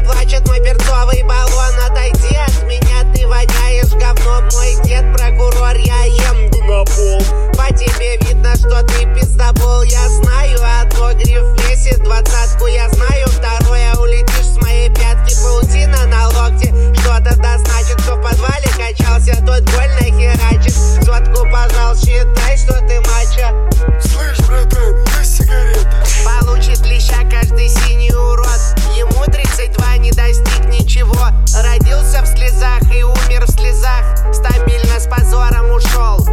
плачет мой перцовый баллон. Отойди от меня, ты воняешь говном. Мой дед прокурор, я ем на пол. По тебе видно, что ты пиздобол. Я знаю одно, гриф весит 20-ку. Я знаю второе, улетишь с моей пятки. Паутина на локте, что-то да значит. Кто в подвале качался, тот больно херачит. Сотку, пожалуйста, считай, что ты мачо. Слышь, братан, есть сигарета? Получит леща каждый синий урод. Ему 32, не достиг ничего. Родился в слезах и умер в слезах. Стабильно с позором ушел.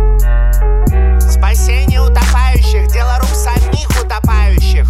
Спасение утопающих, дело рук самих утопающих.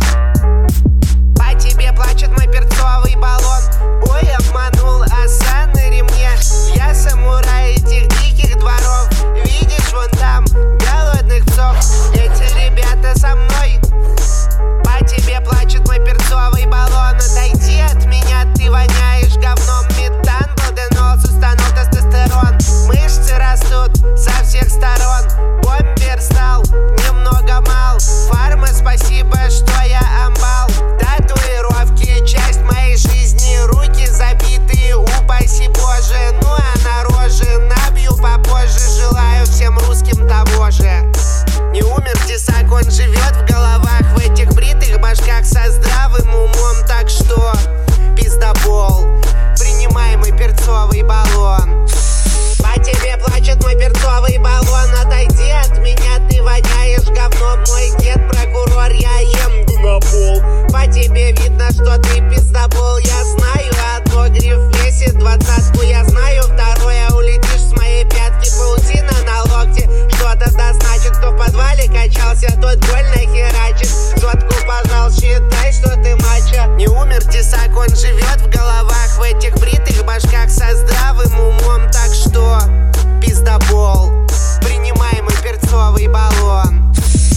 По тебе плачет мой перцовый баллон. Ой, обманул оса на ремне. Я самурай этих диких дворов. Видишь вон там голодных псов. Эти ребята со мной. По тебе плачет мой перцовый баллон. Отойди от меня, ты воняешь говном. Метан, боденол, сустанул тестостерон. Мышцы растут со всех сторон. Бомбер стал немного мал. Фарма, спасибо, что я амбал. Татуировки, часть моей жизни. Руки забитые, упаси Боже. Ну а на роже набью попозже. Желаю всем русским того же. Не умер тесак, он живет в головах. В этих бритых башках со здравым умом. Так что, пиздобол, принимай мой перцовый баллон. По тебе плачет мой перцовый баллон. Отойди от меня, ты воняешь говном. Мой дед прокурор, я ем на пол. По тебе видно, что ты пиздобол. Я знаю одно, гриф весит 20-ку. Я знаю второе, улетишь с моей пятки. Паутина на локте, что-то да значит. Кто в подвале качался, тот больно херачит. Сотку, пожалуйста, считай, что ты мачо. Не умер тесак, он живет в головах. В этих бритых башках со здравым умом. Так что, пиздобол, принимай мой перцовый баллон.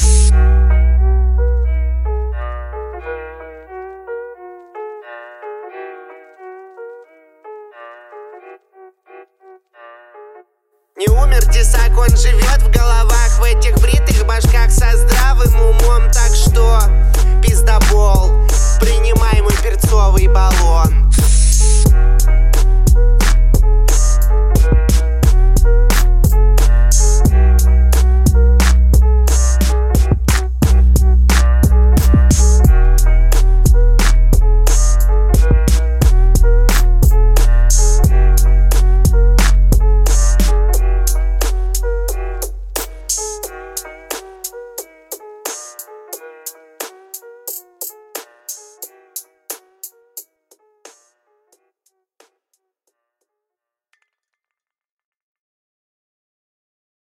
Не умер тесак, он живет в головах. В этих бритых башках со здравым умом. Так что, пиздобол.